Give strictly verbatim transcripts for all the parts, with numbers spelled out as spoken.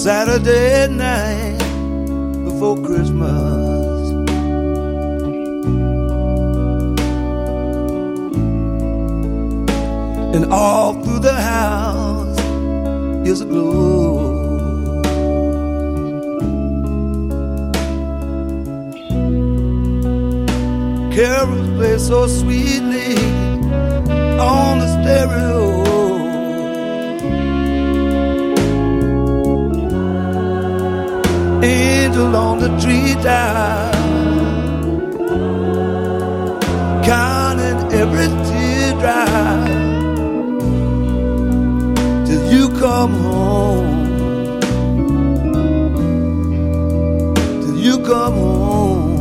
Saturday night before Christmas, and all through the house is a glow. Carols play so sweetly on the stereo. Angel on the treetop, counting every teardrop till you come home, till you come home.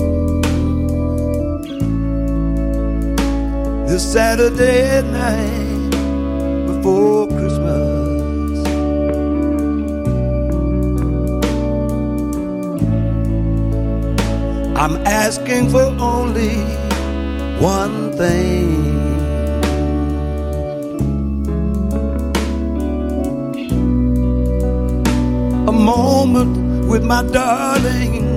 This Saturday night before Christmas, I'm asking for only one thing: a moment with my darling